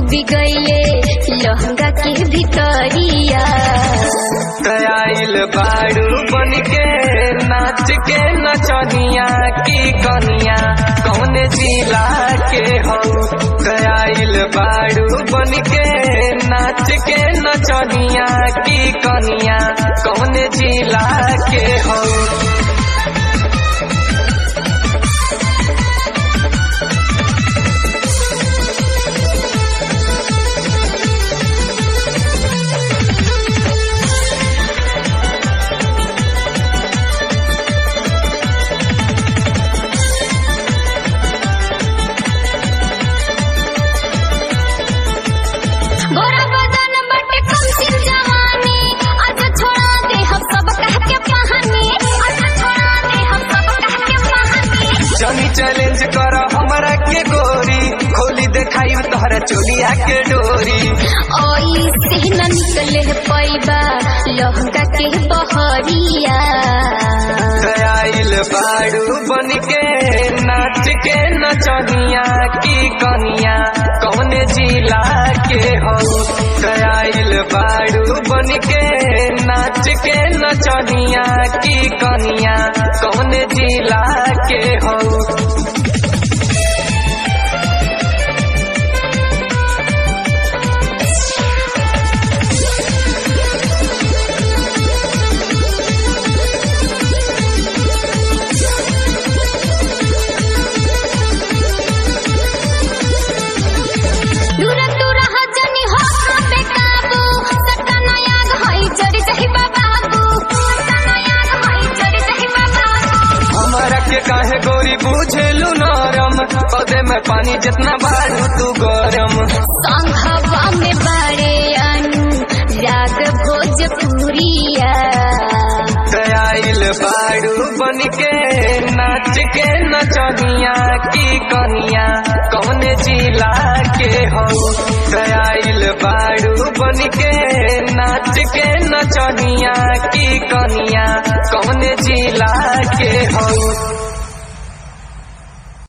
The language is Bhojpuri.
डूबी गईले लहंगा के भितरिया। आइल बाड़ू बन के नाच के नचनिया की कनिया कौन जिला के हो। आइल बाड़ू बन के नाच के नचनिया की कनिया कौन जिला के हो। गोरा बदन बटे कम सिन जवानी, अच्छा छोड़ा दे हम सब कह के कहानी, अच्छा छोड़ा दे हम सब कह के कहानी। चली चैलेंज कर हमरा के गोरी, खोली देखाई तोहरा चोलिया के डोरी। ओई से न निकले पैबा लहंगा के बहरिया। आइल बाड़ू बन के नाच के नचनिया की कनिया कौन जिला के हो। आइल बाड़ू बन के नाच के नचनिया की कनिया कौन जिला के हो। दूर दूर हजनी हो पे काबू, सतना याद होई जड़ी सही बाबू, सतना याद होई जड़ी सही बाबू। हमरा के काहे गोरी बुझेलू नरम, पौधे में पानी जितना बाड़ू तू गरम। संघवा में बड़े अनु राग भोजपुरिया। आइल बाड़ू बन के नाच के नचनिया की कनिया कौन जिला के हो। आइल बाड़ू बन के नाच के नचनिया की कनिया कौन जिला के हो।